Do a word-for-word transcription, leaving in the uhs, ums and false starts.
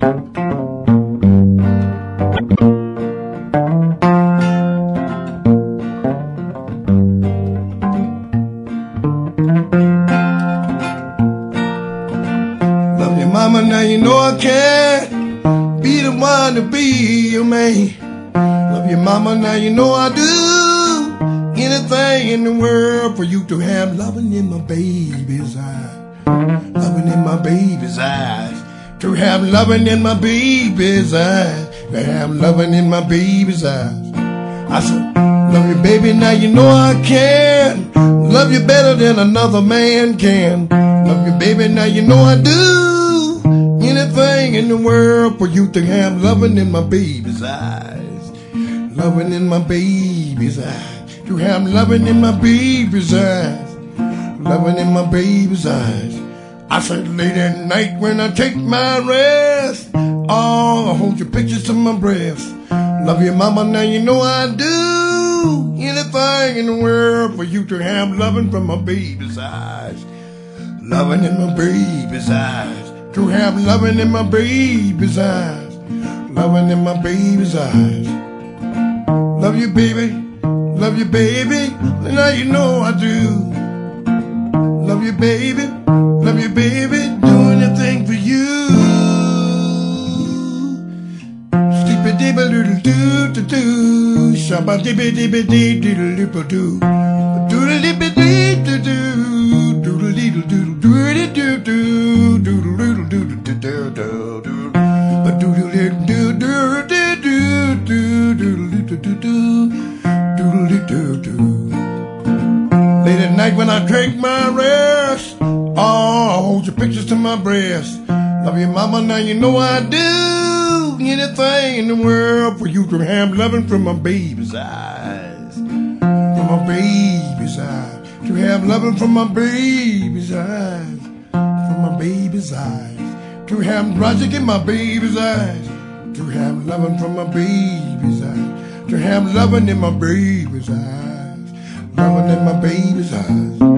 Love your mama, now you know I can't be the one to be your man. Love your mama, now you know I do anything in the world for you to have loving in my baby's eyes. Loving in my baby's eyes. To have loving in my baby's eyes. To have loving in my baby's eyes. I said, love you, baby, now you know I can. Love you better than another man can. Love you, baby, now you know I do anything in the world for you to have loving in my baby's eyes. Loving in my baby's eyes. To have loving in my baby's eyes. Loving in my baby's eyes. I said late at night when I take my rest, oh, I hold your pictures to my breast. Love you, mama, now you know I do anything in the world for you to have loving from my baby's eyes. Loving in my baby's eyes. To have loving in my baby's eyes. Loving in my baby's eyes. Love you, baby. Love you, baby. Now you know I do. Love you, baby. Love you, baby. Do anything for you. Sleepy dibby doodle doo doo doo. Shabba dibby dibby dee doodle doodle doo. Doodle dibby dee doo doo. Doodle doodle doodle doodle doo doo. Doodle doodle doodle doo doo doo. But doodle doo doo doo doo doo. Doodle doo doo doo. Doodle doo doo. Late at night when I take my rest, oh, I hold your pictures to my breast. Love you, mama, now you know I do anything in the world for you to have loving from my baby's eyes. From my baby's eyes. To have loving from my baby's eyes. From my baby's eyes. To have logic in my baby's eyes. To have loving from my baby's eyes. To have loving in my baby's eyes. Loving in my baby's eyes.